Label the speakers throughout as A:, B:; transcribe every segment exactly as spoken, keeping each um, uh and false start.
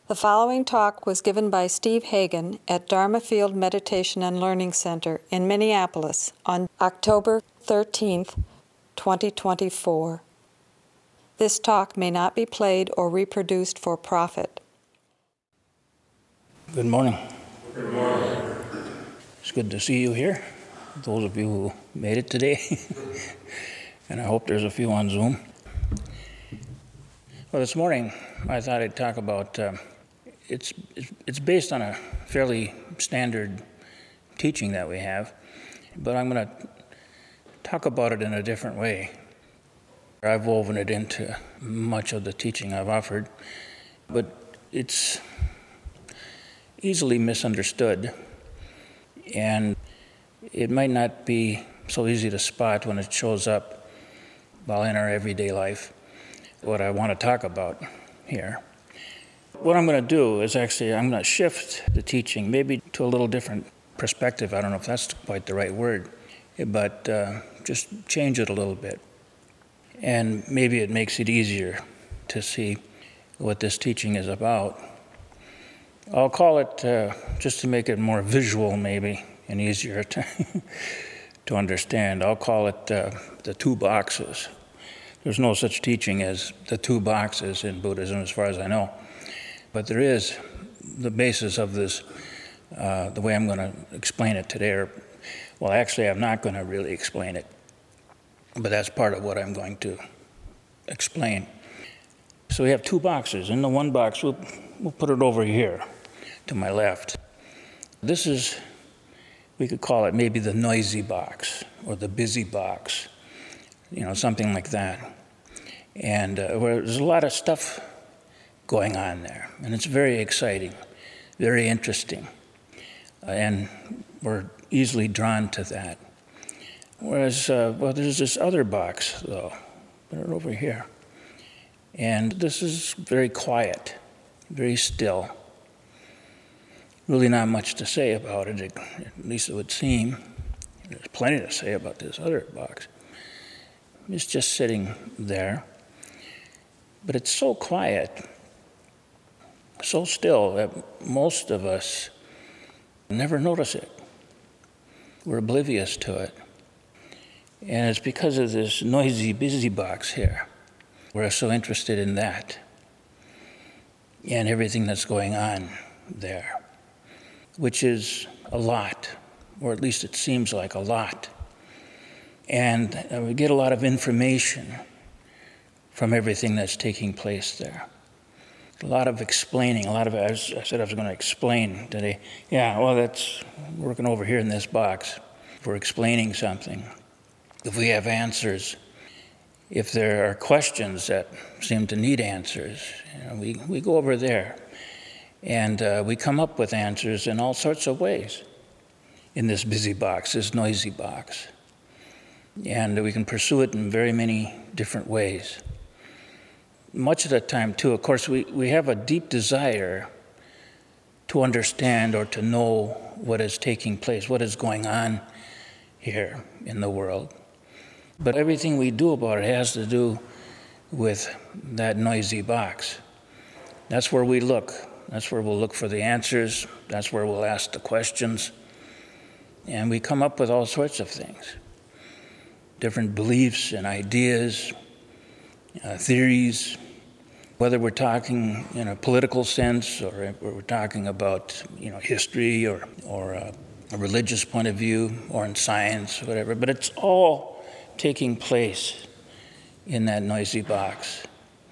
A: The following talk was given by Steve Hagan at Dharma Field Meditation and Learning Center in Minneapolis on October thirteenth, twenty twenty-four. This talk may not be played or reproduced for profit.
B: Good morning.
C: Good morning.
B: It's good to see you here, those of you who made it today. And I hope there's a few on Zoom. Well, this morning I thought I'd talk about, uh, it's, it's based on a fairly standard teaching that we have, but I'm going to talk about it in a different way. I've woven it into much of the teaching I've offered, but it's easily misunderstood, and it might not be so easy to spot when it shows up while in our everyday life what I want to talk about here. What I'm going to do is actually I'm going to shift the teaching maybe to a little different perspective. I don't know if that's quite the right word, but uh, just change it a little bit. And maybe it makes it easier to see what this teaching is about. I'll call it, uh, just to make it more visual maybe and easier to, to understand, I'll call it uh, the two boxes. There's no such teaching as the two boxes in Buddhism as far as I know. But there is the basis of this, uh, the way I'm going to explain it today. Or, well, actually, I'm not going to really explain it. But that's part of what I'm going to explain. So we have two boxes. In the one box, we'll, we'll put it over here to my left. This is, we could call it maybe the noisy box or the busy box, you know, something like that. And uh, where there's a lot of stuff going on there. And it's very exciting, very interesting. Uh, and we're easily drawn to that. Whereas, uh, well, there's this other box, though, put it over here. And this is very quiet, very still. Really not much to say about it, at least it would seem. There's plenty to say about this other box. It's just sitting there. But it's so quiet, so still, that most of us never notice it. We're oblivious to it. And it's because of this noisy, busy box here. We're so interested in that and everything that's going on there, which is a lot, or at least it seems like a lot. And uh, we get a lot of information from everything that's taking place there. A lot of explaining, a lot of, I said I was going to explain today. Yeah, well, that's working over here in this box. We're explaining something. If we have answers, if there are questions that seem to need answers, you know, we, we go over there. And uh, we come up with answers in all sorts of ways in this busy box, this noisy box. And we can pursue it in very many different ways. Much of the time, too, of course, we, we have a deep desire to understand or to know what is taking place, what is going on here in the world. But everything we do about it has to do with that noisy box. That's where we look. That's where we'll look for the answers. That's where we'll ask the questions. And we come up with all sorts of things. Different beliefs and ideas, uh, theories, whether we're talking in a political sense or we're talking about, you know, history or, or a, a religious point of view or in science, whatever. But it's all taking place in that noisy box.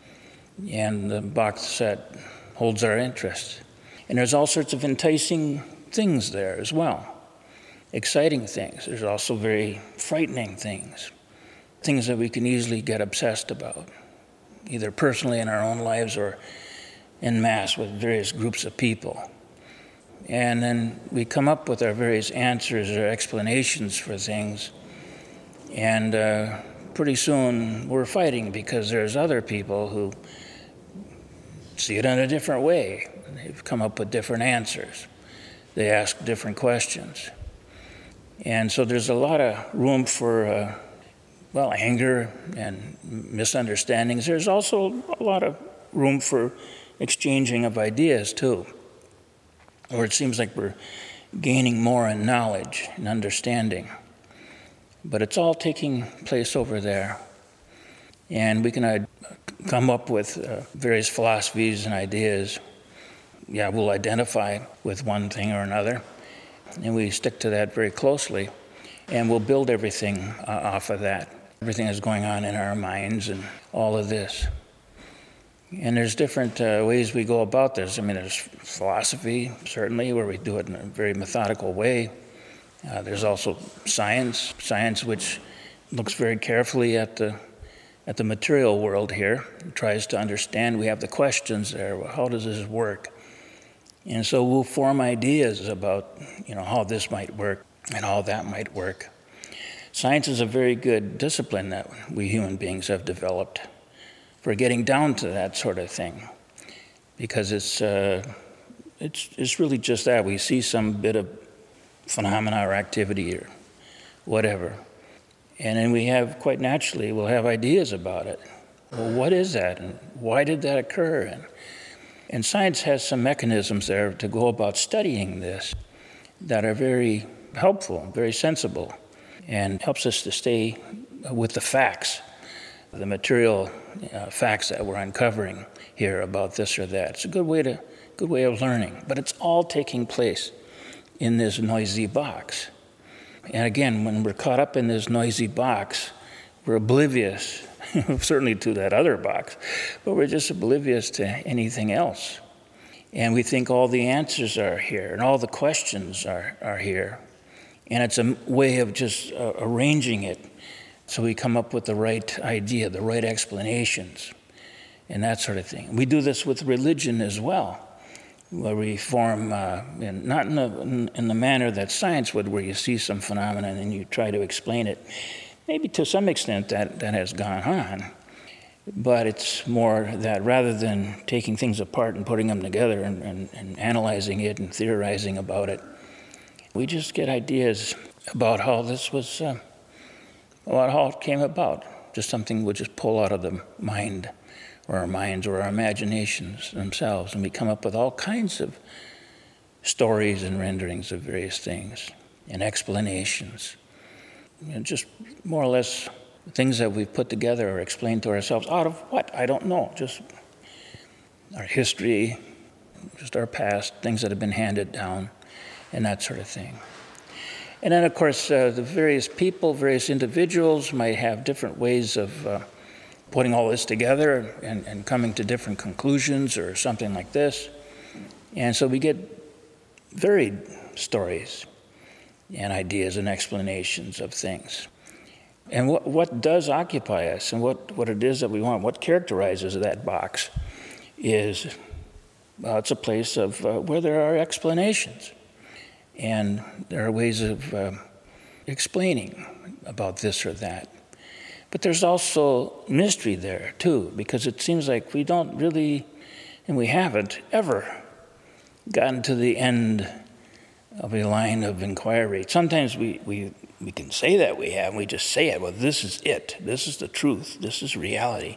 B: And the box that holds our interest. And there's all sorts of enticing things there as well. Exciting things. There's also very frightening things. Things that we can easily get obsessed about, either personally in our own lives or en masse with various groups of people. And then we come up with our various answers or explanations for things. And uh, pretty soon we're fighting because there's other people who see it in a different way. They've come up with different answers. They ask different questions. And so there's a lot of room for, uh, well, anger and misunderstandings. There's also a lot of room for exchanging of ideas too, or it seems like we're gaining more in knowledge and understanding. But it's all taking place over there. And we can uh, come up with uh, various philosophies and ideas. Yeah, we'll identify with one thing or another, and we stick to that very closely, and we'll build everything uh, off of that. Everything that's going on in our minds and all of this. And there's different uh, ways we go about this. I mean, there's philosophy, certainly, where we do it in a very methodical way. Uh, there's also science, science which looks very carefully at the at the material world here, tries to understand. We have the questions there. Well, how does this work? And so we'll form ideas about, you know, how this might work and how that might work. Science is a very good discipline that we human beings have developed for getting down to that sort of thing, because it's uh, it's it's really just that. We see some bit of phenomena or activity or whatever, and then we have, quite naturally, we'll have ideas about it. Well, what is that, and why did that occur? And, and science has some mechanisms there to go about studying this that are very helpful, very sensible, and helps us to stay with the facts, the material uh, facts that we're uncovering here about this or that. It's a good way to, good way of learning, but it's all taking place in this noisy box. And again, when we're caught up in this noisy box, we're oblivious, certainly to that other box, but we're just oblivious to anything else. And we think all the answers are here and all the questions are, are here. And it's a way of just uh, arranging it so we come up with the right idea, the right explanations, and that sort of thing. We do this with religion as well, where we form, uh, in, not in the, in, in the manner that science would, where you see some phenomenon and you try to explain it. Maybe to some extent that, that has gone on, but it's more that rather than taking things apart and putting them together and, and, and analyzing it and theorizing about it, we just get ideas about how this was, uh, about how it came about. Just something we just pull out of the mind, or our minds, or our imaginations themselves, and we come up with all kinds of stories and renderings of various things and explanations. You know, just more or less things that we've put together or explained to ourselves out of what? I don't know. Just our history, just our past, things that have been handed down, and that sort of thing. And then, of course, uh, the various people, various individuals might have different ways of uh, putting all this together and, and coming to different conclusions or something like this. And so we get varied stories and ideas and explanations of things. And what, what does occupy us and what, what it is that we want, what characterizes that box is, well, it's a place of uh, where there are explanations. And there are ways of uh, explaining about this or that. But there's also mystery there, too, because it seems like we don't really, and we haven't ever gotten to the end of a line of inquiry. Sometimes we, we, we can say that we have, and we just say it, well, this is it, this is the truth, this is reality.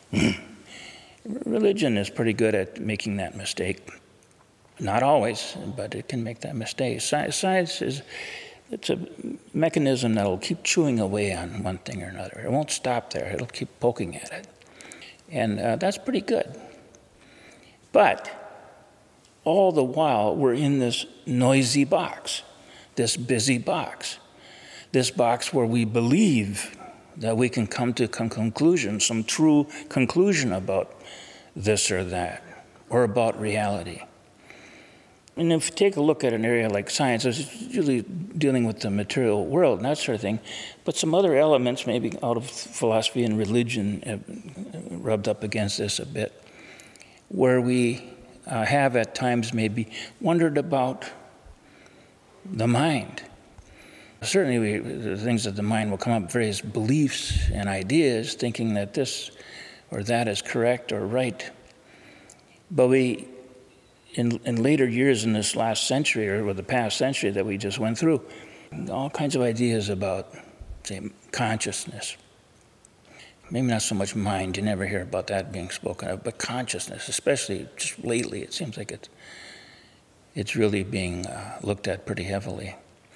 B: Religion is pretty good at making that mistake. Not always, but it can make that mistake. Science is, it's a mechanism that will keep chewing away on one thing or another. It won't stop there, it'll keep poking at it. And uh, that's pretty good. But all the while, we're in this noisy box, this busy box, this box where we believe that we can come to a conclusion, some true conclusion about this or that, or about reality. And if you take a look at an area like science, it's usually dealing with the material world and that sort of thing, but some other elements, maybe out of philosophy and religion, have rubbed up against this a bit, where we uh, have at times maybe wondered about the mind. Certainly we, the things of the mind will come up, various beliefs and ideas, thinking that this or that is correct or right. But we, in, in later years in this last century, or the past century that we just went through, all kinds of ideas about, say, consciousness. maybe not so much mind, you never hear about that being spoken of, but consciousness, especially just lately, it seems like it's, it's really being uh, looked at pretty heavily.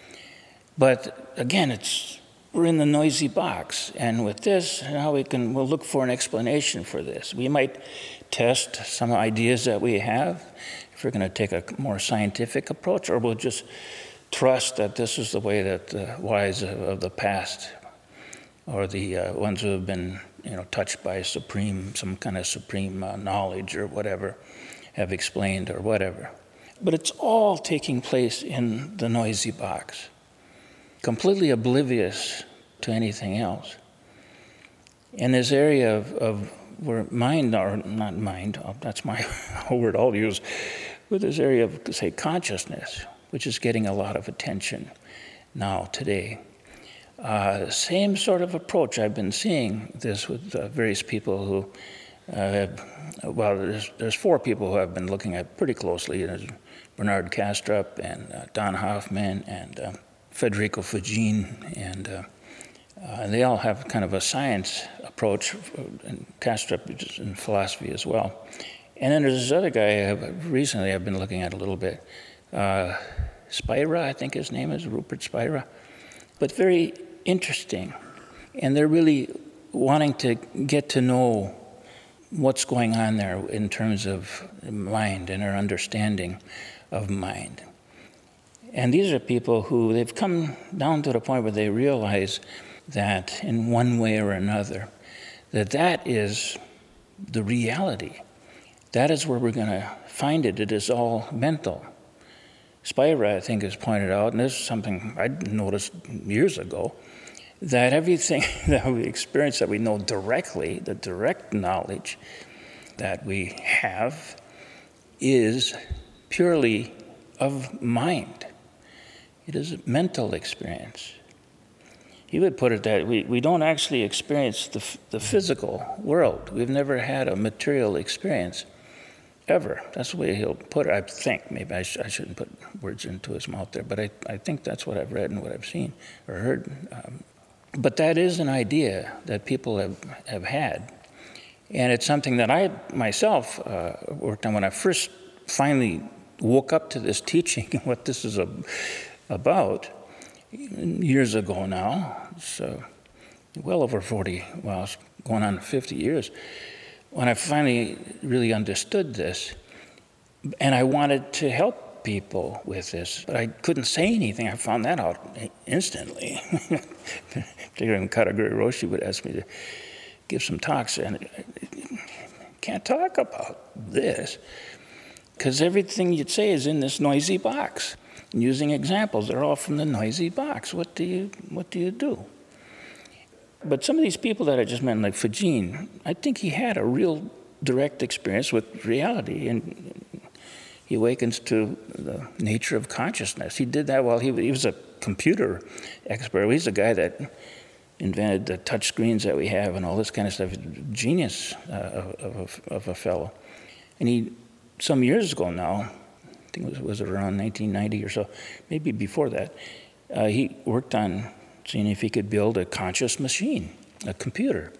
B: But again, it's we're in the noisy box, and with this, now we can we'll look for an explanation for this. We might test some ideas that we have, if we're going to take a more scientific approach, or we'll just trust that this is the way that the wise of the past, or the uh, ones who have been, you know, touched by supreme, some kind of supreme uh, knowledge or whatever, have explained or whatever. But it's all taking place in the noisy box, completely oblivious to anything else. In this area of, of where mind, or not mind, oh, that's my word I'll use, but this area of, say, consciousness, which is getting a lot of attention now, today. Uh, same sort of approach. I've been seeing this with uh, various people who uh, have, well, there's, there's four people who I've been looking at pretty closely. There's Bernard Kastrup and uh, Don Hoffman and uh, Federico Fagin, and uh, uh, they all have kind of a science approach, and Kastrup is in philosophy as well. And then there's this other guy I've, recently I've been looking at a little bit, uh, Spira, I think his name is, Rupert Spira, but very interesting. And they're really wanting to get to know what's going on there in terms of mind and our understanding of mind. And these are people who they've come down to the point where they realize that in one way or another, that that is the reality. That is where we're going to find it. It is all mental. Spira, I think, has pointed out, and this is something I noticed years ago, that everything that we experience, that we know directly, the direct knowledge that we have, is purely of mind. It is a mental experience. He would put it that we, we don't actually experience the, the physical world. We've never had a material experience, ever. That's the way he'll put it, I think. Maybe I, sh- I shouldn't put words into his mouth there, but I, I think that's what I've read and what I've seen or heard. Um, but that is an idea that people have, have had. And it's something that I myself uh, worked on when I first finally woke up to this teaching, what this is a, about, years ago now. It's uh, well over forty, well, it's going on fifty years. When I finally really understood this, and I wanted to help people with this, but I couldn't say anything. I found that out instantly. Particularly when Katagiri Roshi would ask me to give some talks, and I can't talk about this, because everything you'd say is in this noisy box. And using examples, they're all from the noisy box. What do you, what do you do? But some of these people that I just mentioned, like Fagin, I think he had a real direct experience with reality, and he awakens to the nature of consciousness. He did that while he, he was a computer expert. He's the guy that invented the touch screens that we have and all this kind of stuff. Genius uh, of, of a fellow. And he, some years ago now, I think it was, was it around nineteen ninety or so, maybe before that, uh, he worked on seeing if he could build a conscious machine, a computer.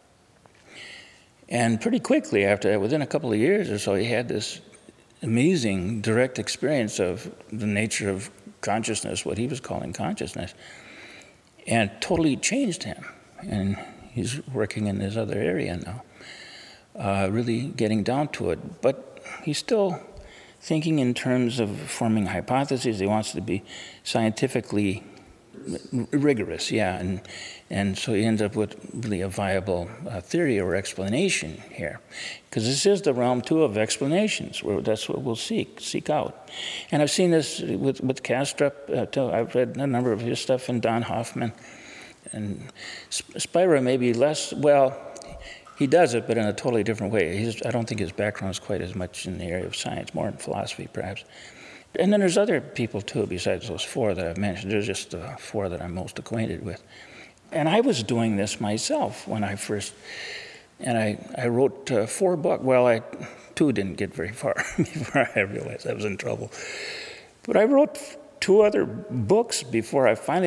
B: And pretty quickly after that, within a couple of years or so, he had this amazing direct experience of the nature of consciousness, what he was calling consciousness, and it totally changed him. And he's working in this other area now, uh, really getting down to it. But he's still thinking in terms of forming hypotheses. He wants to be scientifically rigorous, yeah, and and so he ends up with really a viable uh, theory or explanation here, because this is the realm too of explanations, where that's what we'll seek seek out. And I've seen this with with Kastrup uh, too. I've read a number of his stuff, and Don Hoffman, and Spira maybe less. Well, he does it, but in a totally different way. He's, I don't think his background is quite as much in the area of science, more in philosophy, perhaps. And then there's other people, too, besides those four that I've mentioned. There's just the four that I'm most acquainted with. And I was doing this myself when I first, and I, I wrote uh, four books. Well, I two didn't get very far before I realized I was in trouble. But I wrote two other books before I finally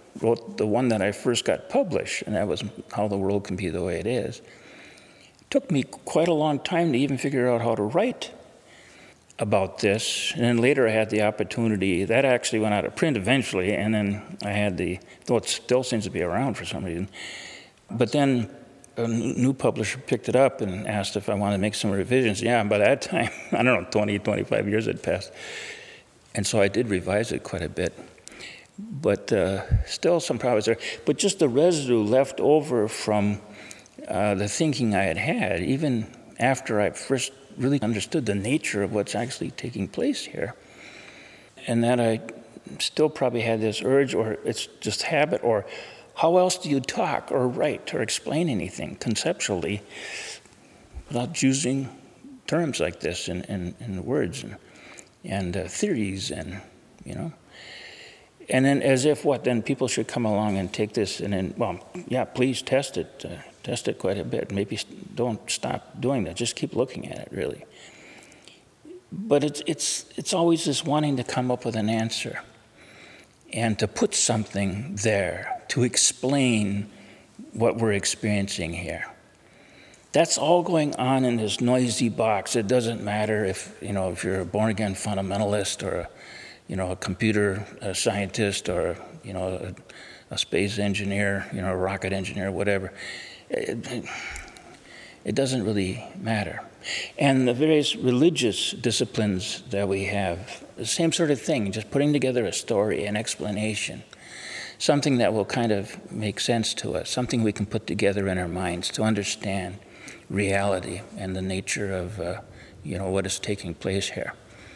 B: wrote the one that I first got published, and that was How the World Can Be the Way It Is. It took me quite a long time to even figure out how to write about this. And then later I had the opportunity, that actually went out of print eventually, and then I had the, though it still seems to be around for some reason. But then a new publisher picked it up and asked if I wanted to make some revisions. Yeah, and by that time, I don't know, twenty, twenty-five years had passed. And so I did revise it quite a bit. But uh, still some problems there. But just the residue left over from uh, the thinking I had had, even after I first really understood the nature of what's actually taking place here. And that I still probably had this urge, or it's just habit, or how else do you talk or write or explain anything conceptually without using terms like this in, in, in words and, and uh, theories and, you know. And then as if what, then people should come along and take this and then, well, yeah, please test it. Uh, test it quite a bit. Maybe don't stop doing that. Just keep looking at it, really. But it's, it's, it's always this wanting to come up with an answer and to put something there to explain what we're experiencing here. That's all going on in this noisy box. It doesn't matter if, you know, if you're a born-again fundamentalist or a, you know, a computer a scientist or, you know, a, a space engineer, you know, a rocket engineer, whatever. It, it doesn't really matter. And the various religious disciplines that we have, the same sort of thing, just putting together a story, an explanation, something that will kind of make sense to us, something we can put together in our minds to understand reality and the nature of, uh, you know, what is taking place here.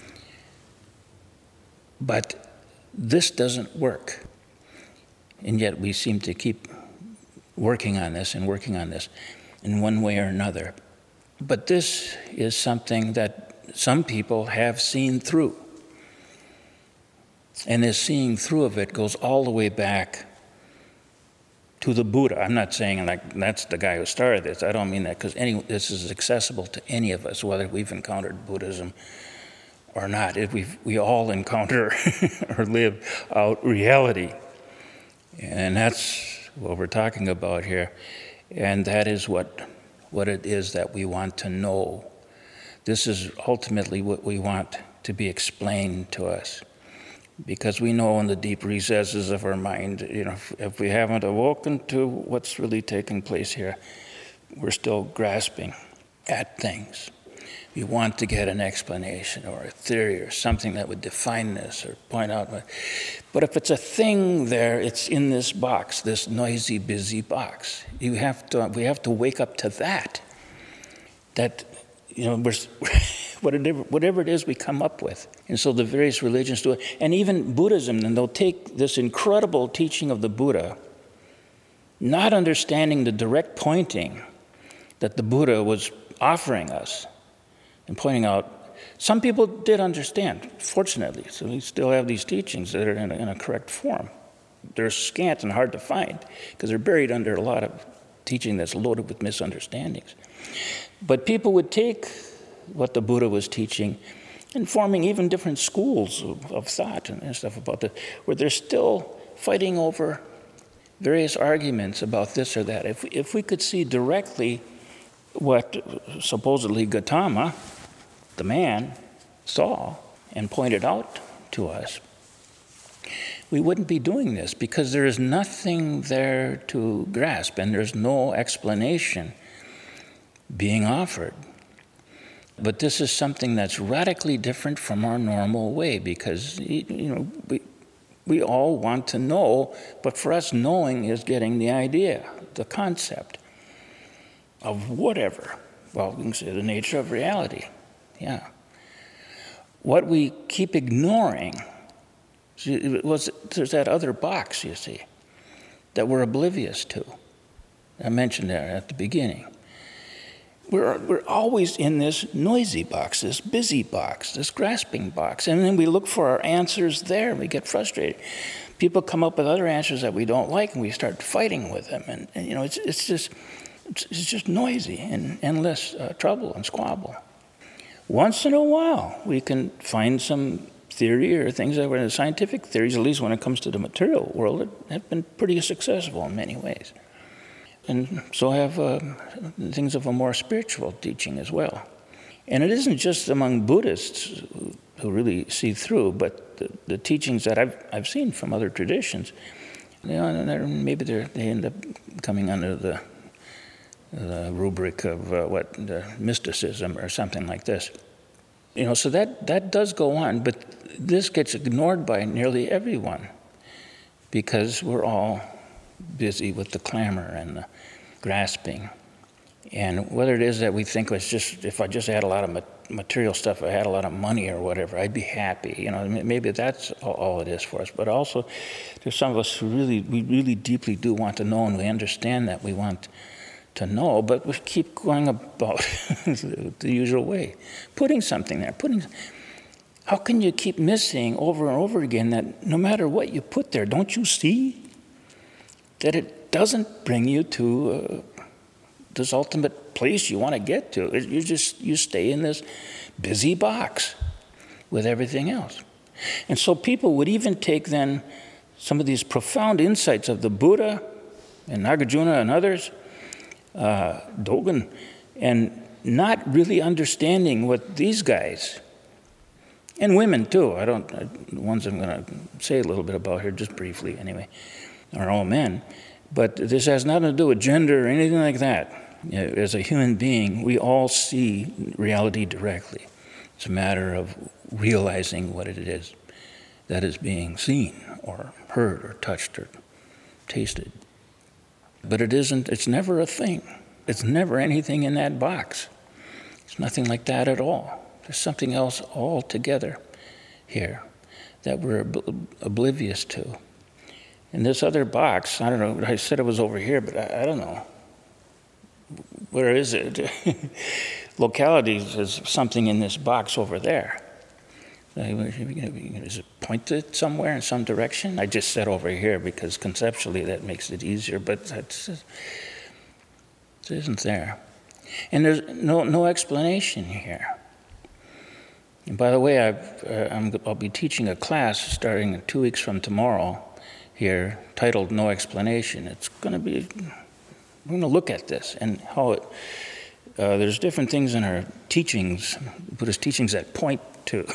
B: But this doesn't work. And yet we seem to keep working on this and working on this in one way or another. But this is something that some people have seen through. And this seeing through of it goes all the way back to the Buddha. I'm not saying like that's the guy who started this. I don't mean that, because any this is accessible to any of us, whether we've encountered Buddhism or not. If we we all encounter or live out reality. And that's what we're talking about here. And that is what, what it is that we want to know. This is ultimately what we want to be explained to us. Because we know in the deep recesses of our mind, you know, if, if we haven't awoken to what's really taking place here, we're still grasping at things. We want to get an explanation or a theory or something that would define this or point out what. But if it's a thing there, it's in this box, this noisy, busy box. You have to. We have to wake up to that. That, you know, we're, whatever, whatever it is we come up with. And so the various religions do it. And even Buddhism, then they'll take this incredible teaching of the Buddha, not understanding the direct pointing that the Buddha was offering us, and pointing out, some people did understand, fortunately, so we still have these teachings that are in a, in a correct form. They're scant and hard to find, because they're buried under a lot of teaching that's loaded with misunderstandings. But people would take what the Buddha was teaching and forming even different schools of, of thought and, and stuff about that, where they're still fighting over various arguments about this or that. If, if we could see directly what supposedly Gautama, the man, saw and pointed out to us, we wouldn't be doing this, because there is nothing there to grasp and there's no explanation being offered. But this is something that's radically different from our normal way, because, you know, we, we all want to know, but for us, knowing is getting the idea, the concept of whatever. Well, we can say the nature of reality. Yeah. What we keep ignoring was there's that other box, you see, that we're oblivious to. I mentioned there at the beginning. We're, we're always in this noisy box, this busy box, this grasping box. And then we look for our answers there, and we get frustrated. People come up with other answers that we don't like, and we start fighting with them. And, and you know, it's, it's just it's, it's just noisy and endless uh, trouble and squabble. Once in a while, we can find some theory or things that were the scientific theories, at least when it comes to the material world, have been pretty successful in many ways. And so have uh, things of a more spiritual teaching as well. And it isn't just among Buddhists who really see through, but the, the teachings that I've I've seen from other traditions, you know, they're, maybe they're, they end up coming under the the rubric of uh, what the mysticism or something like this. You know, so that that does go on, but this gets ignored by nearly everyone because we're all busy with the clamor and the grasping. And whether it is that we think it's just, if I just had a lot of material stuff, I had a lot of money or whatever, I'd be happy. You know, maybe that's all it is for us. But also, there's some of us who really, we really deeply do want to know, and we understand that we want to know, but we keep going about the usual way, putting something there, putting. How can you keep missing over and over again that no matter what you put there, don't you see that it doesn't bring you to uh, this ultimate place you want to get to? You just, you stay in this busy box with everything else. And so people would even take then some of these profound insights of the Buddha and Nagarjuna and others, uh, Dogen, and not really understanding what these guys, and women too, I don't, I, the ones I'm going to say a little bit about here just briefly anyway, are all men. But this has nothing to do with gender or anything like that. You know, as a human being, we all see reality directly. It's a matter of realizing what it is that is being seen or heard or touched or tasted. But it isn't, it's never a thing. It's never anything in that box. It's nothing like that at all. There's something else altogether here that we're ob- oblivious to. And this other box, I don't know, I said it was over here, but I, I don't know. Where is it? Localities is something in this box over there. Is it pointed somewhere in some direction? I just said over here because conceptually that makes it easier, but that's, it isn't there. And there's no no explanation here. And by the way, I've, uh, I'm, I'll be teaching a class starting two weeks from tomorrow here titled No Explanation. It's going to be, we're going to look at this and how it, uh, there's different things in our teachings, Buddhist teachings that point to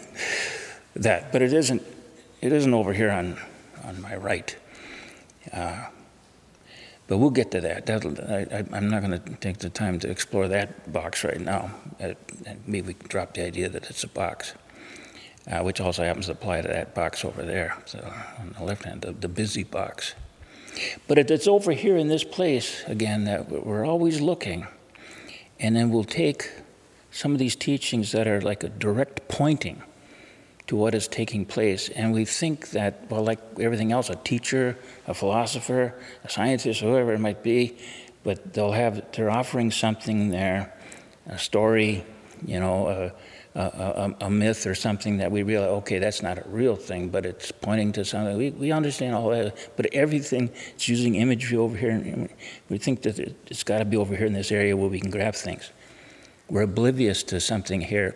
B: that, but it isn't, it isn't over here on, on my right. Uh, but we'll get to that. That'll, I, I, I'm not going to take the time to explore that box right now. Uh, maybe we can drop the idea that it's a box. Uh, which also happens to apply to that box over there, so on the left hand, the, the busy box. But it, it's over here in this place, again, that we're always looking. And then we'll take some of these teachings that are like a direct pointing to what is taking place, and we think that, well, like everything else, a teacher, a philosopher, a scientist, whoever it might be, but they'll have, they're offering something there, a story, you know, uh, A, a, a myth or something that we realize, okay, that's not a real thing, but it's pointing to something. We, we understand all that, but everything, it's using imagery over here. And we think that it, it's got to be over here in this area where we can grab things. We're oblivious to something here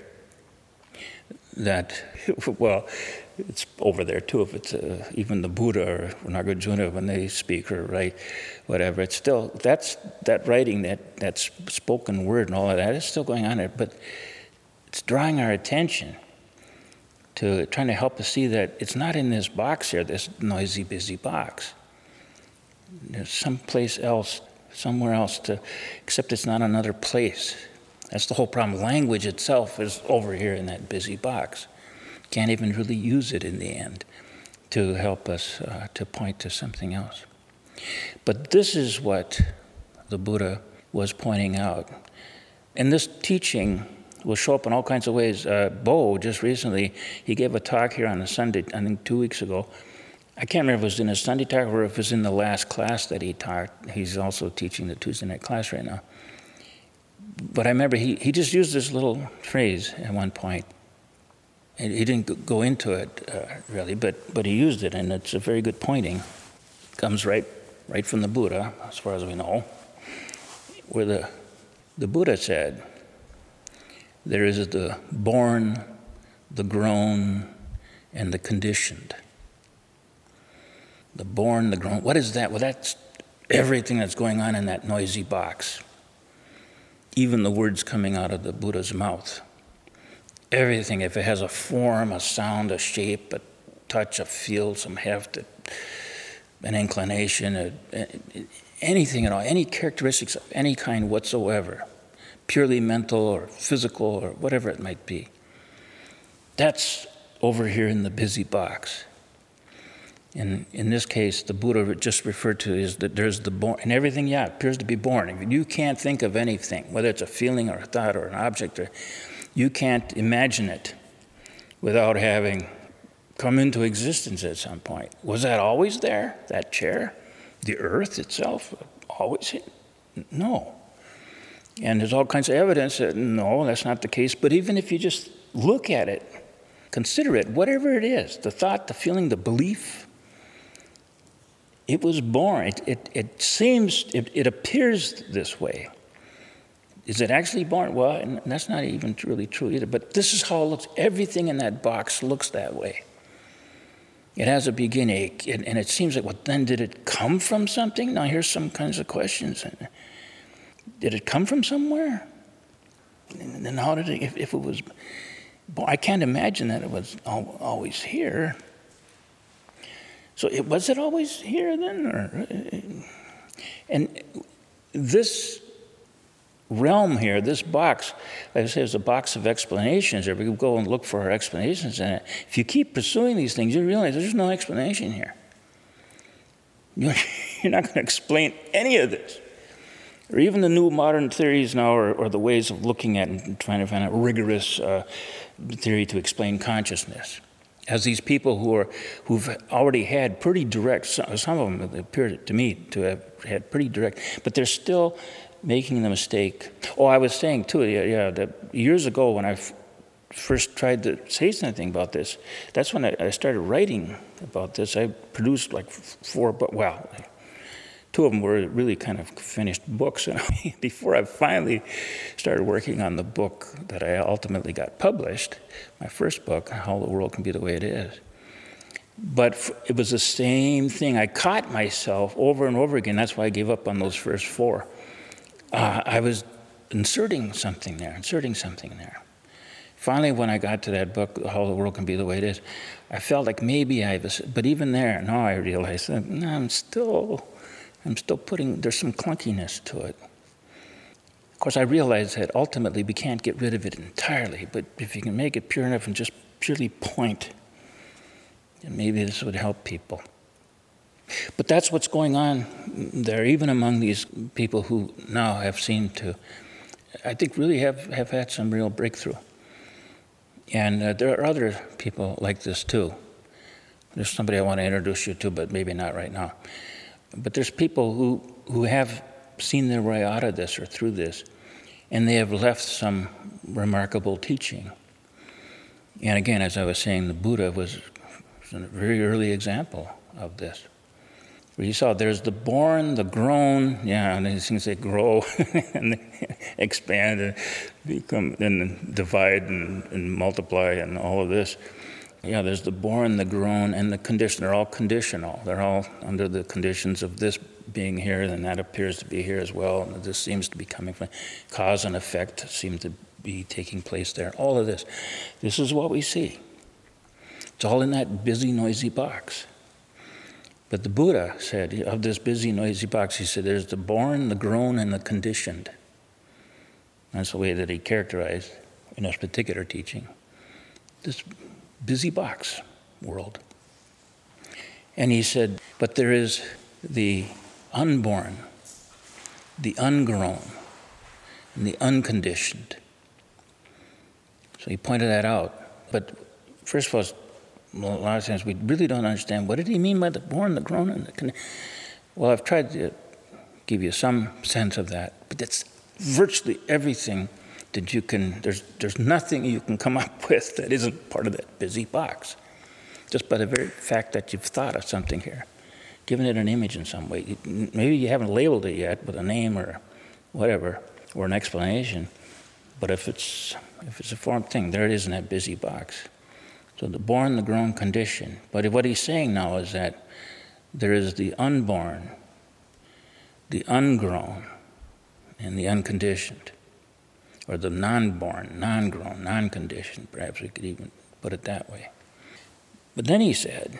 B: that, well, it's over there too. If it's uh, even the Buddha or Nagarjuna when they speak or write, whatever, it's still, that's, that writing, that, that spoken word and all of that is still going on there, but it's drawing our attention to trying to help us see that it's not in this box here, this noisy, busy box. There's someplace else, somewhere else, to, except it's not another place. That's the whole problem. Language itself is over here in that busy box. Can't even really use it in the end to help us uh, to point to something else. But this is what the Buddha was pointing out. And this teaching will show up in all kinds of ways. Uh, Bo, just recently, he gave a talk here on a Sunday, I think two weeks ago. I can't remember if it was in a Sunday talk or if it was in the last class that he taught. He's also teaching the Tuesday night class right now. But I remember he, he just used this little phrase at one point. He didn't go into it uh, really, but, but he used it, and it's a very good pointing. It comes right, right from the Buddha, as far as we know, where the, the Buddha said, there is the born, the grown, and the conditioned. The born, the grown. What is that? Well, that's everything that's going on in that noisy box. Even the words coming out of the Buddha's mouth. Everything, if it has a form, a sound, a shape, a touch, a feel, some heft, a, an inclination, a, a, anything at all, any characteristics of any kind whatsoever, purely mental or physical or whatever it might be. That's over here in the busy box. In in this case, the Buddha just referred to is that there's the born, and everything, yeah, appears to be born. You can't think of anything, whether it's a feeling or a thought or an object, or you can't imagine it without having come into existence at some point. Was that always there, that chair? The earth itself, always? No. And there's all kinds of evidence that no, that's not the case. But even if you just look at it, consider it, whatever it is, the thought, the feeling, the belief, it was born. It, it, it seems, it, it appears this way. Is it actually born? Well, and that's not even really true either. But this is how it looks. Everything in that box looks that way. It has a beginning, and, and it seems like, well, then did it come from something? Now here's some kinds of questions. Did it come from somewhere? And then how did it, if, if it was, well, I can't imagine that it was always here. So it, was it always here then? Or, and this realm here, this box, like I say, is a box of explanations. Or we go and look for our explanations in it. If you keep pursuing these things, you realize there's no explanation here. You're not going to explain any of this. Or even the new modern theories now, or, or the ways of looking at and trying to find a rigorous uh, theory to explain consciousness. As these people who are, who've already had pretty direct, some of them appear to me to have had pretty direct, but they're still making the mistake. Oh, I was saying too, yeah, yeah that years ago when I f- first tried to say something about this, that's when I, I started writing about this. I produced like four, but well, two of them were really kind of finished books. And before I finally started working on the book that I ultimately got published, my first book, How the World Can Be the Way It Is. But it was the same thing. I caught myself over and over again. That's why I gave up on those first four. Uh, I was inserting something there, inserting something there. Finally, when I got to that book, How the World Can Be the Way It Is, I felt like maybe I was, but even there, now I realized that no, I'm still, I'm still putting, there's some clunkiness to it. Of course, I realize that ultimately we can't get rid of it entirely, but if you can make it pure enough and just purely point, then maybe this would help people. But that's what's going on there, even among these people who now have seemed to, I think, really have, have had some real breakthrough. And uh, there are other people like this too. There's somebody I want to introduce you to, but maybe not right now. But there's people who, who have seen their way out of this or through this, and they have left some remarkable teaching. And again, as I was saying, the Buddha was a very early example of this. Where you saw there's the born, the grown, yeah, and these things they grow and they expand and become and divide and, and multiply and all of this. Yeah, there's the born, the grown, and the conditioned. They're all conditional. They're all under the conditions of this being here, and that appears to be here as well. And this seems to be coming from cause and effect seem to be taking place there. All of this. This is what we see. It's all in that busy, noisy box. But the Buddha said, of this busy, noisy box, he said, there's the born, the grown, and the conditioned. That's the way that he characterized, in his particular teaching, this busy box world. And he said, but there is the unborn, the ungrown, and the unconditioned. So he pointed that out. But first of all, well, a lot of times we really don't understand, what did he mean by the born, the grown, and the conditioned? Well, I've tried to give you some sense of that, but it's virtually everything that you can, there's there's nothing you can come up with that isn't part of that busy box. Just by the very fact that you've thought of something here, given it an image in some way. Maybe you haven't labeled it yet with a name or whatever, or an explanation, but if it's if it's a formed thing, there it is in that busy box. So the born, the grown, conditioned. But what he's saying now is that there is the unborn, the ungrown, and the unconditioned. Or the non-born, non-grown, non-conditioned. Perhaps we could even put it that way. But then he said,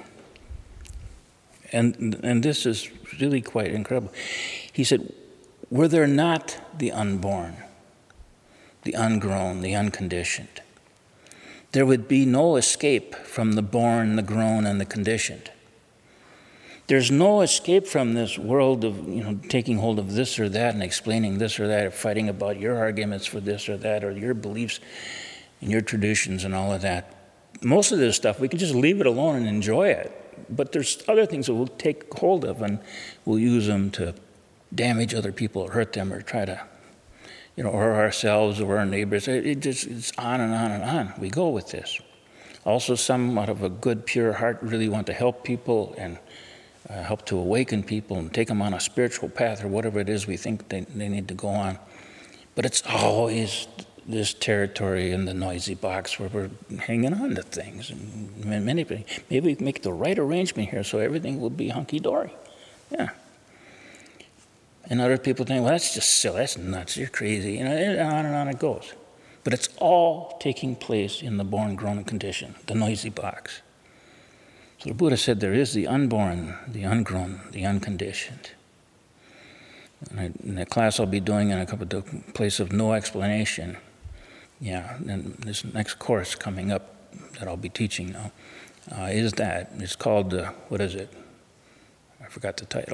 B: and, and this is really quite incredible, he said, were there not the unborn, the ungrown, the unconditioned, there would be no escape from the born, the grown, and the conditioned. There's no escape from this world of, you know, taking hold of this or that and explaining this or that, or fighting about your arguments for this or that, or your beliefs and your traditions and all of that. Most of this stuff, we can just leave it alone and enjoy it. But there's other things that we'll take hold of and we'll use them to damage other people or hurt them or try to, you know, or ourselves or our neighbors. It, it just, it's on and on and on. We go with this. Also, some out of a good, pure heart really want to help people and uh, help to awaken people and take them on a spiritual path or whatever it is we think they, they need to go on. But it's always this territory in the noisy box where we're hanging on to things. And many, maybe we can make the right arrangement here so everything will be hunky-dory. Yeah. And other people think, well, that's just silly, that's nuts, you're crazy. You know, and on and on it goes. But it's all taking place in the born, grown, and conditioned, the noisy box. So the Buddha said there is the unborn, the ungrown, the unconditioned. And I, in the class I'll be doing in a couple of place of no explanation. Yeah, and this next course coming up that I'll be teaching now uh, is that. It's called, uh, what is it? I forgot the title.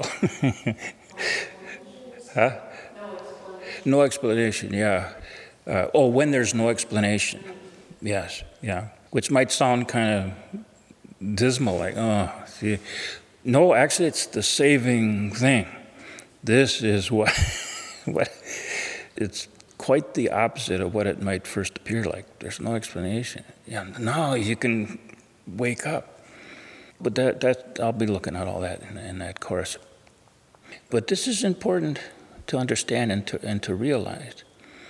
B: Huh? No explanation, yeah. Uh, oh, when there's no explanation. Yes, yeah. Which might sound kind of dismal, like, oh, see. No, actually, it's the saving thing. This is what, what, it's quite the opposite of what it might first appear like. There's no explanation. Yeah, now you can wake up. But that, that I'll be looking at all that in, in that course. But this is important to understand and to, and to realize.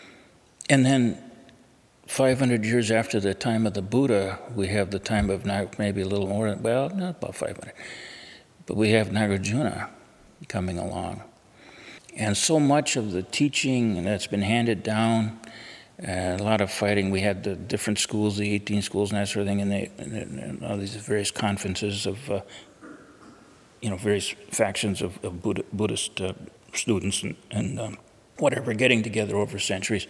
B: And then five hundred years after the time of the Buddha, we have the time of maybe a little more, well, not about five hundred, but we have Nagarjuna coming along. And so much of the teaching that's been handed down, uh, a lot of fighting. We had the different schools, the eighteen schools and that sort of thing, and, they, and, and all these various conferences of, uh, you know, various factions of, of Buddha, Buddhist uh, students and, and um, whatever, getting together over centuries.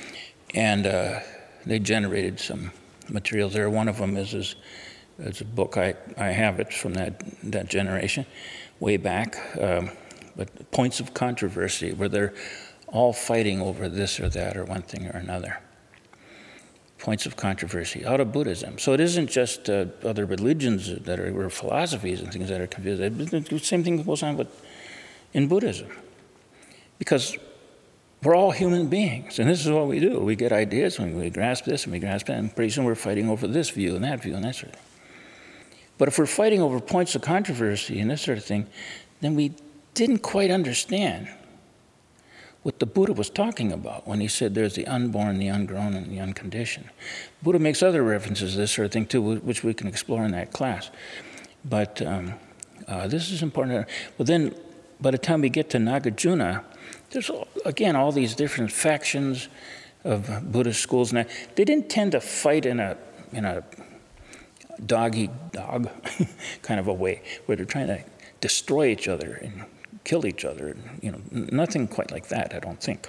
B: And uh, they generated some materials there. One of them is, is, is a book, I, I have it from that, that generation, way back, um, but Points of Controversy, where they're all fighting over this or that or one thing or another. Points of controversy out of Buddhism. So it isn't just uh, other religions that are, or philosophies and things that are confused. The same thing goes on with, in Buddhism. Because we're all human beings, and this is what we do. We get ideas, and we grasp this, and we grasp that, and pretty soon we're fighting over this view and that view and that sort of thing. But if we're fighting over points of controversy and this sort of thing, then we didn't quite understand what the Buddha was talking about when he said there's the unborn, the ungrown, and the unconditioned. Buddha makes other references to this sort of thing too, which we can explore in that class. But um, uh, this is important. But then, by the time we get to Nagarjuna, there's, again, all these different factions of Buddhist schools. Now, they didn't tend to fight in a in a dog-eat-dog kind of a way, where they're trying to destroy each other and kill each other. You know, nothing quite like that, I don't think.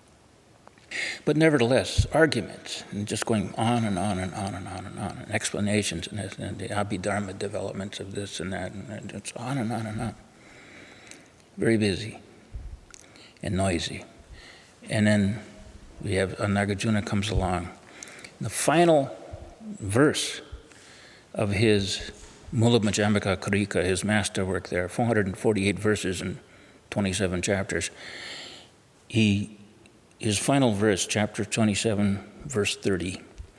B: But nevertheless, arguments, and just going on and on and on and on and on, and explanations, and, this, and the Abhidharma developments of this and that, and it's on and on and on. Very busy and noisy. And then we have uh, Nagarjuna comes along. The final verse of his Mula Madhyamaka Karika, his masterwork there, four hundred forty-eight verses and twenty-seven chapters. He, his final verse, chapter twenty-seven, verse thirty,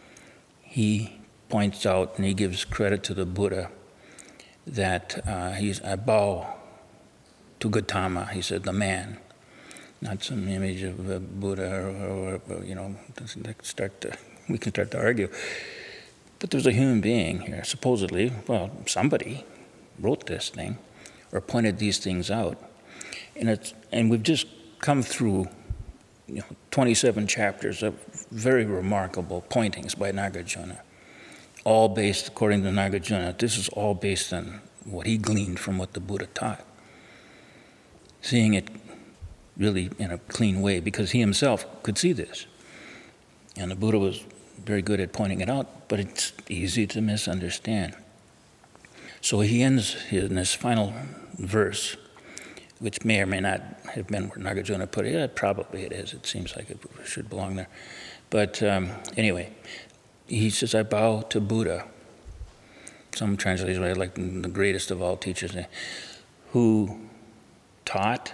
B: he points out and he gives credit to the Buddha that uh, he's, I bow to Gautama, he said, the man, not some image of a Buddha or, or, or you know, start to, we can start to argue. But there's a human being here, supposedly, well, somebody wrote this thing or pointed these things out. And it's and we've just come through you know, twenty-seven chapters of very remarkable pointings by Nagarjuna, all based, according to Nagarjuna, this is all based on what he gleaned from what the Buddha taught. Seeing it really in a clean way, because he himself could see this. And the Buddha was very good at pointing it out, but it's easy to misunderstand. So he ends in this final verse, which may or may not have been where Nagarjuna put it. Yeah, probably it is. It seems like it should belong there. But um, anyway, he says, I bow to Buddha. Some translations are like the greatest of all teachers, who taught,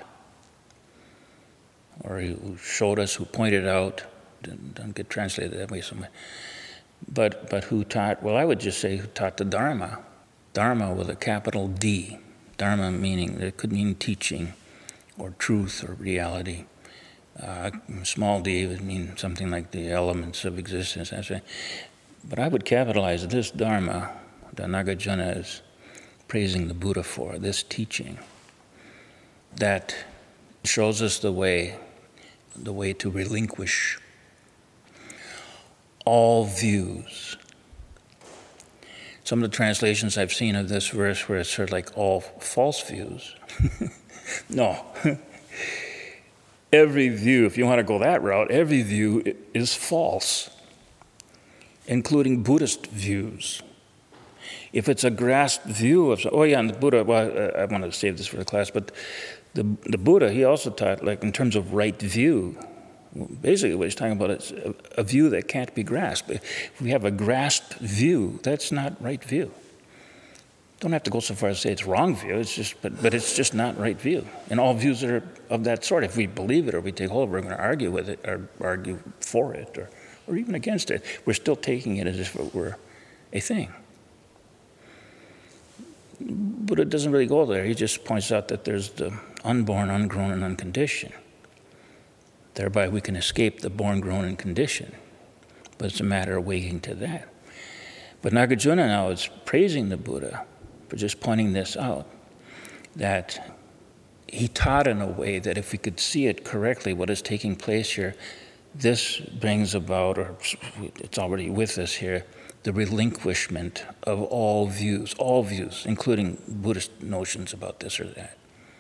B: or who showed us, who pointed out, don't get translated that way somewhere, but, but who taught, well, I would just say who taught the Dharma. Dharma with a capital D. Dharma meaning, it could mean teaching or truth or reality. Uh, small d would mean something like the elements of existence. That's right. But I would capitalize this Dharma that Nagarjuna is praising the Buddha for, this teaching that shows us the way, the way to relinquish all views. Some of the translations I've seen of this verse where it's sort of like all false views. No. Every view, if you want to go that route, every view is false, including Buddhist views. If it's a grasped view of, oh yeah, and the Buddha, well, I want to save this for the class, but the the Buddha, he also taught, like in terms of right view, basically what he's talking about is a, a view that can't be grasped. If we have a grasped view, that's not right view. Don't have to go so far as to say it's wrong view, it's just, but, but it's just not right view. And all views are of that sort. If we believe it or we take hold of it, we're going to argue with it or argue for it or, or even against it. We're still taking it as if it were a thing. But it doesn't really go there. He just points out that there's the unborn, ungrown, and unconditioned. Thereby we can escape the born, grown, and conditioned. But it's a matter of waking to that. But Nagarjuna now is praising the Buddha for just pointing this out, that he taught in a way that if we could see it correctly, what is taking place here, this brings about, or it's already with us here, the relinquishment of all views, all views, including Buddhist notions about this or that.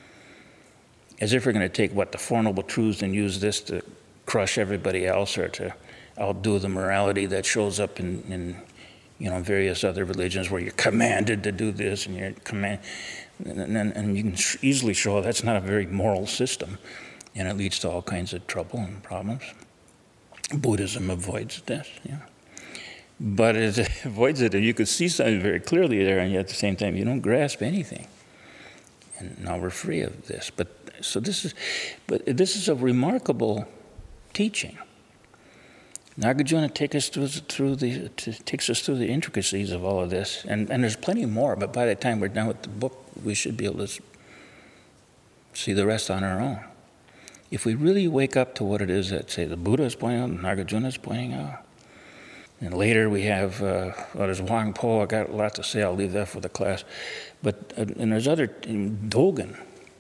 B: As if we're going to take, what, the Four Noble Truths and use this to crush everybody else or to outdo the morality that shows up in, in you know, various other religions where you're commanded to do this and you're command, and, and, and you can easily show that's not a very moral system, and it leads to all kinds of trouble and problems. Buddhism avoids this, yeah. But it avoids it, and you could see something very clearly there, and yet at the same time you don't grasp anything. And now we're free of this. But so this is, but this is a remarkable teaching. Nagarjuna takes us through, through the takes us through the intricacies of all of this, and, and there's plenty more. But by the time we're done with the book, we should be able to see the rest on our own. If we really wake up to what it is that, say, the Buddha is pointing out, and Nagarjuna is pointing out, and later we have, uh, well, there's Wang Po. I got a lot to say. I'll leave that for the class. But uh, and there's other Dogen.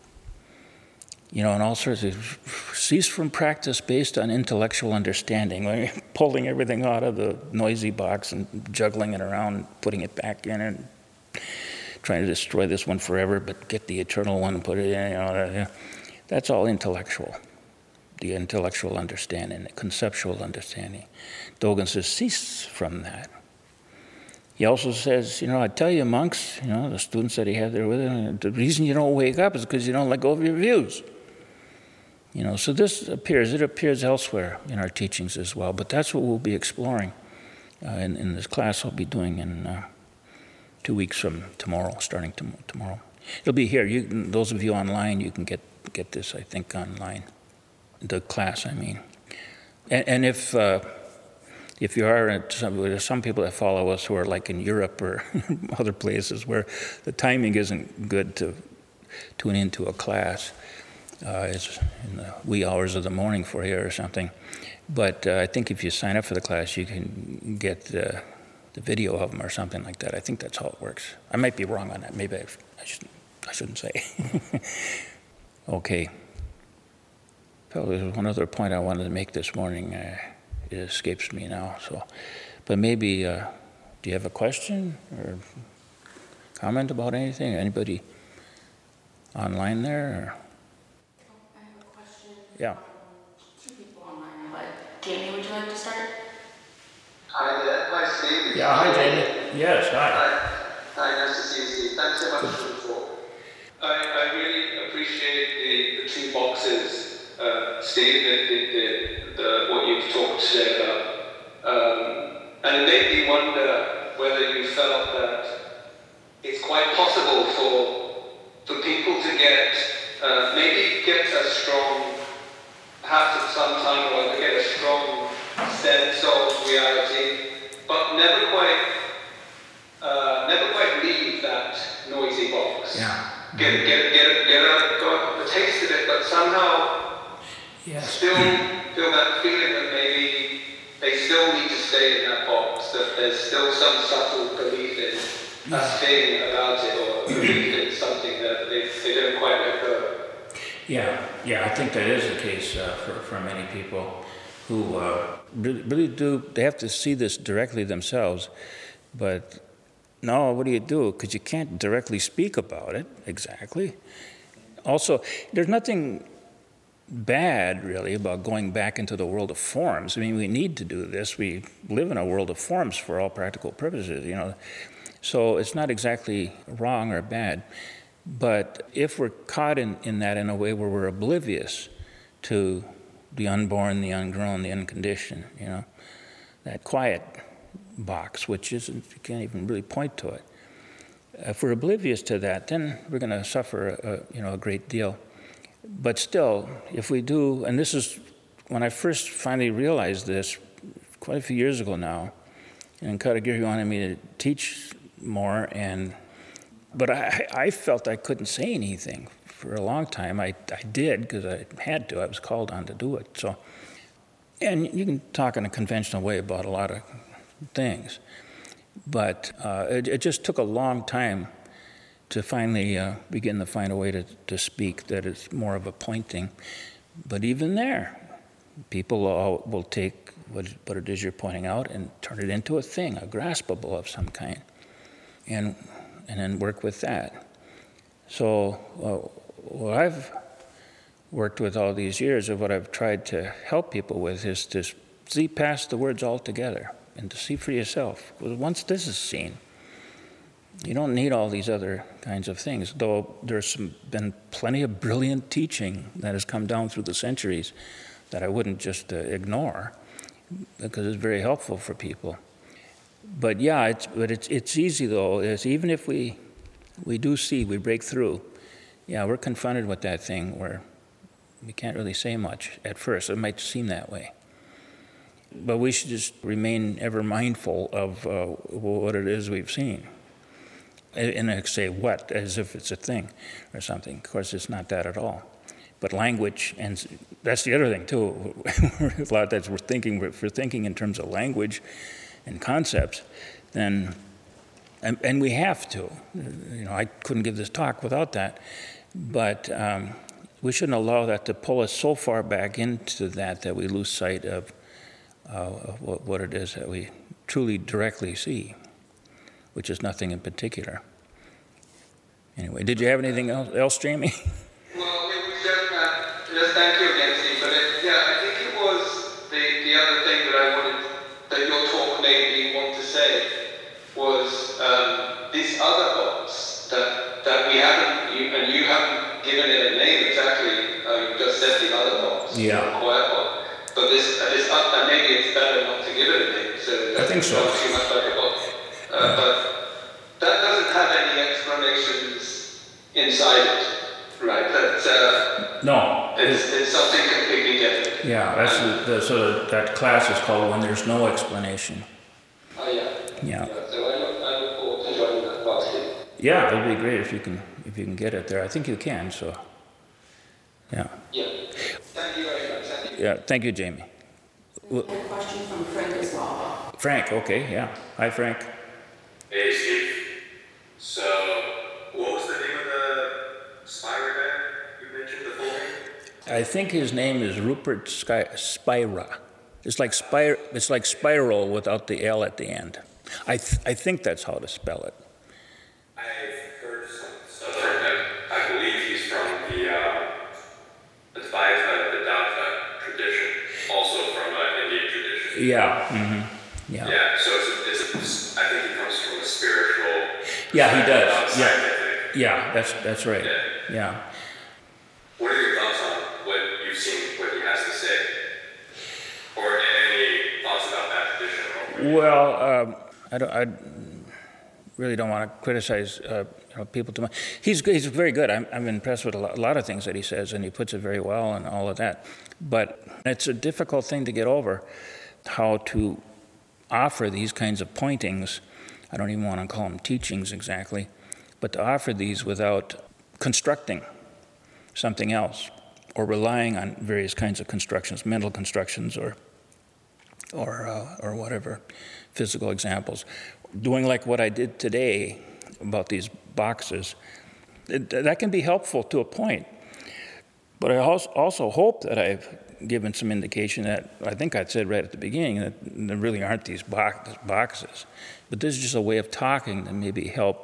B: You know, and all sorts of cease from practice based on intellectual understanding, like pulling everything out of the noisy box and juggling it around and putting it back in and trying to destroy this one forever, but get the eternal one and put it in. You know, that's all intellectual, the intellectual understanding, the conceptual understanding. Dogen says, cease from that. He also says, you know, I tell you, monks, you know, the students that he had there with him, the reason you don't wake up is because you don't let go of your views. You know, so this appears, it appears elsewhere in our teachings as well, but that's what we'll be exploring uh, in, in this class I'll be doing in uh, two weeks from tomorrow, starting to, tomorrow. It'll be here. You, those of you online, you can get, get this, I think, online. The class, I mean. And, and if uh, if you are, at some, there's some people that follow us who are like in Europe or other places where the timing isn't good to tune into a class. Uh, it's in the wee hours of the morning for you or something. But uh, I think if you sign up for the class, you can get uh, the video of them or something like that. I think that's how it works. I might be wrong on that. Maybe I, I shouldn't. I shouldn't say. Okay. Well, there's one other point I wanted to make this morning. Uh, it escapes me now. So, but maybe, uh, do you have a question or comment about anything? Anybody online there? Or?
C: I have a question.
B: Yeah.
C: Two people online, but Jamie, would you like to start?
D: Hi there. Hi, Steve.
B: Yeah, hi, Jamie. Yes, hi.
D: Hi. Hi, nice to see you, Steve. Thanks so much for the talk. I, I really appreciate the, the two boxes, uh, Steve, the, the, the, the, what you've talked today about. Um, and it made me wonder whether you felt that it's quite possible for, for people to get, uh, maybe get a strong, perhaps at some time or other, get a strong sense of reality, but never quite, uh, never quite leave that noisy box.
B: Yeah.
D: Get get get get a, got the taste of it, but somehow
B: Yes.
D: still feel that feeling that maybe they still need to stay in that box. That there's still some subtle belief in a thing about it, or belief in something that they they don't quite let go.
B: Yeah, yeah, I think that is the case uh, for, for many people who uh, really, really do, they have to see this directly themselves, but no, what do you do? Because you can't directly speak about it, exactly. Also, there's nothing bad, really, about going back into the world of forms. I mean, we need to do this. We live in a world of forms for all practical purposes, you know. So it's not exactly wrong or bad. But if we're caught in, in that in a way where we're oblivious to the unborn, the ungrown, the unconditioned, you know, that quiet box, which isn't, you can't even really point to it. If we're oblivious to that, then we're going to suffer, a, you know, a great deal. But still, if we do, and this is when I first finally realized this, quite a few years ago now, and Katagiri wanted me to teach more, and but I, I felt I couldn't say anything for a long time. I, I did because I had to. I was called on to do it. So, and you can talk in a conventional way about a lot of things, but uh, it, it just took a long time to finally uh, begin to find a way to, to speak that is more of a pointing. But even there, people will, will take what, what it is you're pointing out and turn it into a thing, a graspable of some kind, and and then work with that. So uh, what I've worked with all these years, of what I've tried to help people with, is to see past the words altogether and to see for yourself. Because once this is seen, you don't need all these other kinds of things, though there's some, been plenty of brilliant teaching that has come down through the centuries that I wouldn't just uh, ignore, because it's very helpful for people. But yeah, it's, but it's it's easy though. Is even if we we do see, we break through, yeah, we're confronted with that thing where we can't really say much at first. It might seem that way. But we should just remain ever mindful of uh, what it is we've seen. And I say what, as if it's a thing or something. Of course, it's not that at all. But language, and that's the other thing too. A lot of times we're thinking, if we're thinking in terms of language and concepts, then, and, and we have to. You know, I couldn't give this talk without that. But um, we shouldn't allow that to pull us so far back into that that we lose sight of, uh, of what, what it is that we truly directly see, which is nothing in particular. Anyway, did you have anything else, else Jamie?
D: Well, it was just, uh, just thank you again, Steve. But it, yeah, I think it was the, the other thing that I wanted, that your talk made me want to say, was um, this other box that that we haven't, you, and you haven't given it a name exactly. Uh, you just said the other box,
B: Yeah.
D: quiet box. But this, uh, this, uh, and maybe it's better not to give it a name. So
B: I think so.
D: Not too much like a box. Uh, yeah. But that doesn't have any explanations inside it, right? That uh,
B: No.
D: it's, it's something completely different.
B: Yeah, that's the, the, so that class is called When There's No Explanation.
D: Oh, uh, yeah.
B: Yeah.
D: Yeah. So I look, I look forward to joining that class too.
B: Yeah, it'd be great if you can if you can get it there. I think you can. So. Yeah.
D: Yeah. Thank you very much. Thank you.
B: Yeah. Thank you, Jamie.
C: I have a question from Frank as well.
B: Frank, okay, yeah. Hi, Frank.
E: Hey, Steve. So, what was the name of the Spira guy you mentioned, the full name?
B: I think his name is Rupert Sky- Spira. It's like spir- It's like spiral without the L at the end. I th- I think that's how to spell it.
E: I've heard some stuff from him. I believe he's from the uh, Advaita Vedanta tradition, also from uh, Indian tradition.
B: Yeah. Mm-hmm. Yeah.
E: Yeah. So it's, a, it's a, I think he comes from a spiritual.
B: Yeah, he does.
E: Not
B: Yeah.
E: scientific.
B: Yeah. That's that's right.
E: Yeah.
B: Yeah.
E: What are your thoughts on what you've seen, what he has to say, or any thoughts about that tradition?
B: Well, um, I don't. I really don't want to criticize uh, you know, people too much. He's he's very good. I'm I'm impressed with a lot, a lot of things that he says, and he puts it very well, and all of that. But it's a difficult thing to get over, how to offer these kinds of pointings. I don't even want to call them teachings exactly, but to offer these without constructing something else, or relying on various kinds of constructions, mental constructions, or or uh, or whatever, physical examples. Doing like what I did today about these boxes, it, that can be helpful to a point. But I also hope that I've given some indication that, I think I said right at the beginning, that there really aren't these box, boxes. But this is just a way of talking that maybe help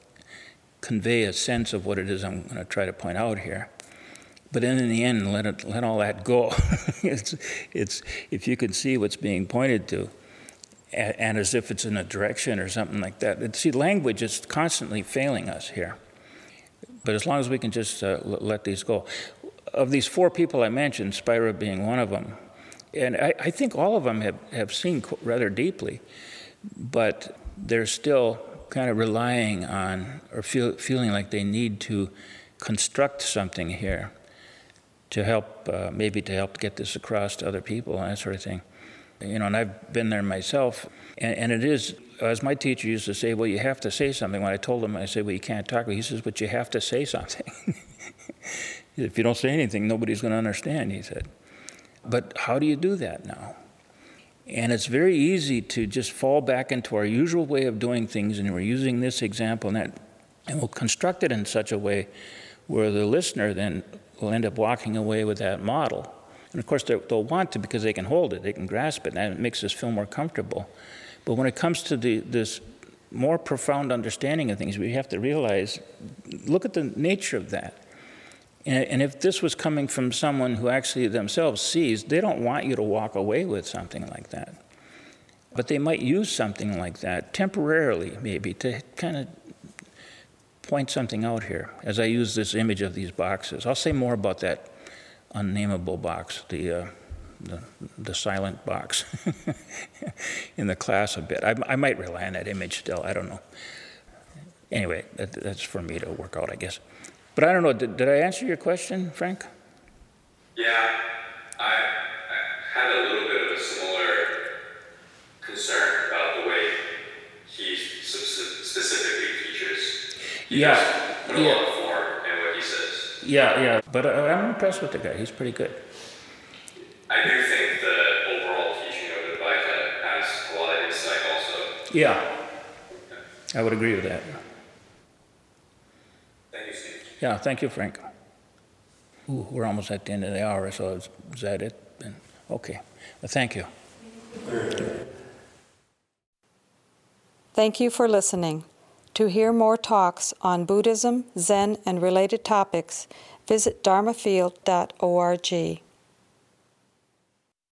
B: convey a sense of what it is I'm going to try to point out here. But then in the end, let it, let all that go. it's, it's, if you can see what's being pointed to, and, and as if it's in a direction or something like that. And see, language is constantly failing us here. But as long as we can just uh, l- let these go. Of these four people I mentioned, Spira being one of them, and I, I think all of them have, have seen rather deeply, but they're still kind of relying on or feel, feeling like they need to construct something here to help, uh, maybe to help get this across to other people and that sort of thing. You know, and I've been there myself, and, and it is, as my teacher used to say, well, you have to say something. When I told him, I said, well, you can't talk. He says, but you have to say something. If you don't say anything, nobody's going to understand, he said. But how do you do that now? And it's very easy to just fall back into our usual way of doing things, and we're using this example and that, and we'll construct it in such a way where the listener then will end up walking away with that model. And of course, they'll want to because they can hold it, they can grasp it, and it makes us feel more comfortable. But when it comes to the, this more profound understanding of things, we have to realize, look at the nature of that. And, and if this was coming from someone who actually themselves sees, they don't want you to walk away with something like that. But they might use something like that temporarily, maybe, to kind of point something out here, as I use this image of these boxes. I'll say more about that unnameable box, the uh, the, the silent box, in the class a bit. I, I might rely on that image still, I don't know. Anyway, that, that's for me to work out, I guess. But I don't know, did, did I answer your question, Frank?
E: Yeah, I, I had a little bit of a similar concern about the way he specifically teaches. He
B: Yeah,
E: does put a
B: yeah.
E: lot of form in what he says.
B: Yeah, yeah, but uh, I'm impressed with the guy. He's pretty good.
E: I do think the overall teaching of Advaita has a lot of insight also.
B: Yeah, I would agree with that.
E: Thank you, Steve.
B: Yeah, thank you, Frank. Ooh, we're almost at the end of the hour, so is, is that it? And, okay, well, thank you.
A: Thank you for listening. To hear more talks on Buddhism, Zen, and related topics, visit dharma field dot org.